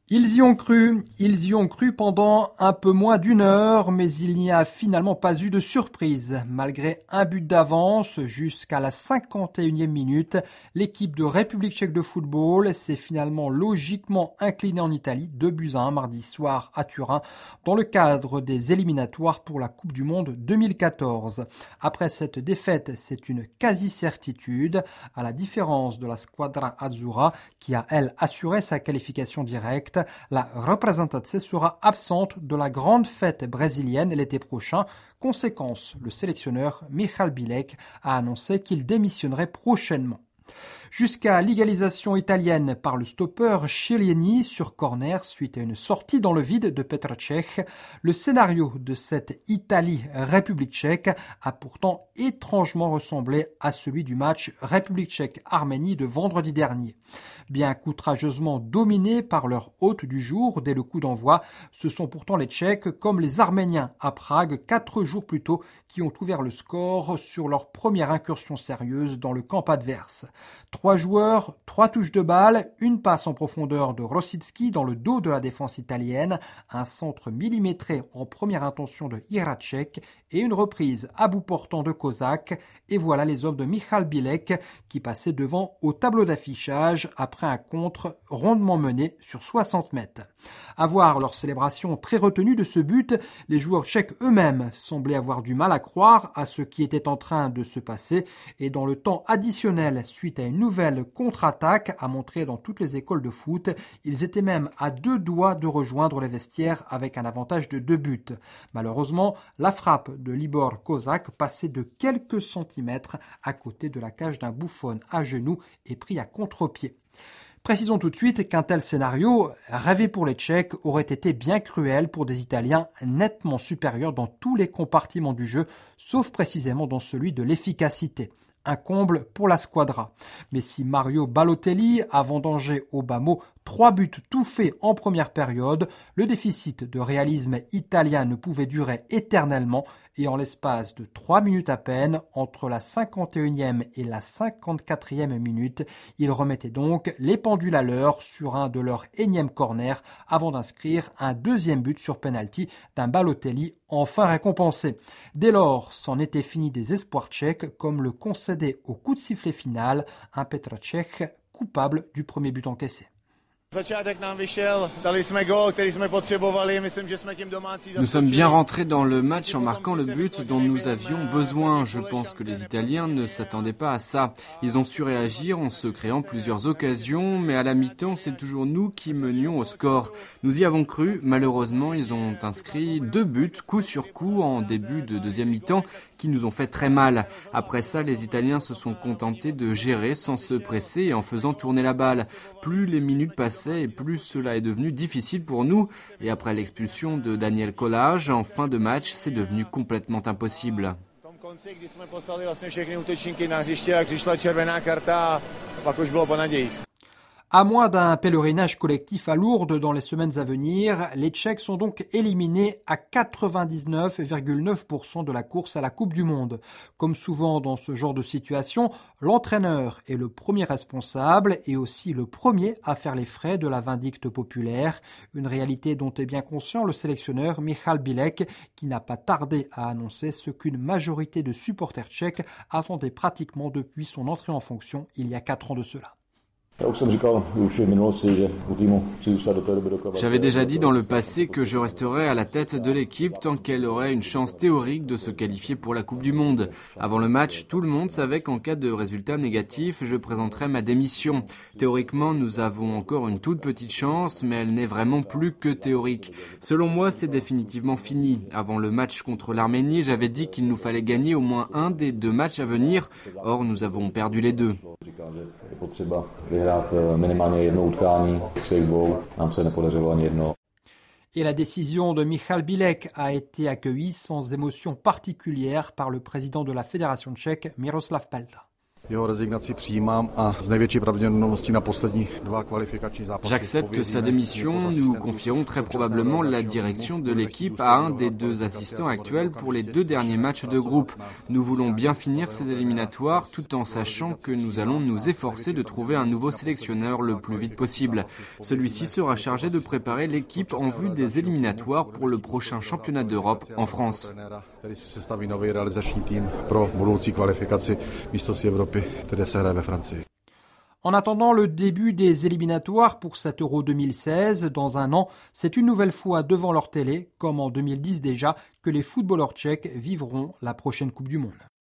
Ils y ont cru pendant un peu moins d'une heure, mais il n'y a finalement pas eu de surprise. Malgré un but d'avance jusqu'à la 51e minute, l'équipe de République tchèque de football s'est finalement logiquement inclinée en Italie 2-1 mardi soir à Turin dans le cadre des éliminatoires pour la Coupe du Monde 2014. Après cette défaite, c'est une quasi-certitude, à la différence de la Squadra Azzurra qui a, elle, assuré sa qualification directe. La Representanze sera absente de la grande fête brésilienne l'été prochain. Conséquence, le sélectionneur Michal Bilek a annoncé qu'il démissionnerait prochainement. Jusqu'à l'égalisation italienne par le stoppeur Chiellini sur corner suite à une sortie dans le vide de Petr Cech, le scénario de cette Italie-République tchèque a pourtant étrangement ressemblé à celui du match République tchèque-Arménie de vendredi dernier. Bien qu'outrageusement dominés par leur hôte du jour dès le coup d'envoi, ce sont pourtant les Tchèques, comme les Arméniens à Prague 4 jours plus tôt, qui ont ouvert le score sur leur première incursion sérieuse dans le camp adverse. 3 joueurs, 3 touches de balle, une passe en profondeur de Rosicki dans le dos de la défense italienne, un centre millimétré en première intention de Jiracek et une reprise à bout portant de Kozak. Et voilà les hommes de Michal Bilek qui passaient devant au tableau d'affichage après un contre rondement mené sur 60 mètres. À voir leur célébration très retenue de ce but, les joueurs tchèques eux-mêmes semblaient avoir du mal à croire à ce qui était en train de se passer et dans le temps additionnel suite à une nouvelle contre-attaque à montrer dans toutes les écoles de foot, ils étaient même à 2 doigts de rejoindre les vestiaires avec un avantage de 2 buts. Malheureusement, la frappe de Libor Kozak passait de quelques centimètres à côté de la cage d'un Buffon à genoux et pris à contre-pied. Précisons tout de suite qu'un tel scénario, rêvé pour les Tchèques, aurait été bien cruel pour des Italiens nettement supérieurs dans tous les compartiments du jeu, sauf précisément dans celui de l'efficacité. Un comble pour la Squadra. Mais si Mario Balotelli a vendangé au bas mot 3 buts tout faits en première période, le déficit de réalisme italien ne pouvait durer éternellement et en l'espace de 3 minutes à peine, entre la 51e et la 54e minute, ils remettaient donc les pendules à l'heure sur un de leurs énièmes corners avant d'inscrire un deuxième but sur penalty d'un Balotelli enfin récompensé. Dès lors, c'en était fini des espoirs tchèques comme le concédait au coup de sifflet final un Petr Cech coupable du premier but encaissé. Nous sommes bien rentrés dans le match en marquant le but dont nous avions besoin. Je pense que les Italiens ne s'attendaient pas à ça. Ils ont su réagir en se créant plusieurs occasions, mais à la mi-temps, c'est toujours nous qui menions au score. Nous y avons cru. Malheureusement, ils ont inscrit 2 buts, coup sur coup, en début de deuxième mi-temps, qui nous ont fait très mal. Après ça, les Italiens se sont contentés de gérer sans se presser et en faisant tourner la balle. Plus les minutes passaient, et plus cela est devenu difficile pour nous. Et après l'expulsion de Daniel Kolář en fin de match, c'est devenu complètement impossible. À moins d'un pèlerinage collectif à Lourdes dans les semaines à venir, les Tchèques sont donc éliminés à 99,9% de la course à la Coupe du Monde. Comme souvent dans ce genre de situation, l'entraîneur est le premier responsable et aussi le premier à faire les frais de la vindicte populaire, une réalité dont est bien conscient le sélectionneur Michal Bilek, qui n'a pas tardé à annoncer ce qu'une majorité de supporters tchèques attendaient pratiquement depuis son entrée en fonction il y a 4 ans de cela. J'avais déjà dit dans le passé que je resterais à la tête de l'équipe tant qu'elle aurait une chance théorique de se qualifier pour la Coupe du Monde. Avant le match, tout le monde savait qu'en cas de résultat négatif, je présenterais ma démission. Théoriquement, nous avons encore une toute petite chance, mais elle n'est vraiment plus que théorique. Selon moi, c'est définitivement fini. Avant le match contre l'Arménie, j'avais dit qu'il nous fallait gagner au moins un des 2 matchs à venir. Or, nous avons perdu les 2. Et la décision de Michal Bilek a été accueillie sans émotion particulière par le président de la Fédération tchèque, Miroslav Pelta. J'accepte sa démission. Nous confierons très probablement la direction de l'équipe à un des 2 assistants actuels pour les 2 derniers matchs de groupe. Nous voulons bien finir ces éliminatoires tout en sachant que nous allons nous efforcer de trouver un nouveau sélectionneur le plus vite possible. Celui-ci sera chargé de préparer l'équipe en vue des éliminatoires pour le prochain championnat d'Europe en France. En attendant le début des éliminatoires pour cet Euro 2016, dans un an, c'est une nouvelle fois devant leur télé, comme en 2010 déjà, que les footballeurs tchèques vivront la prochaine Coupe du Monde.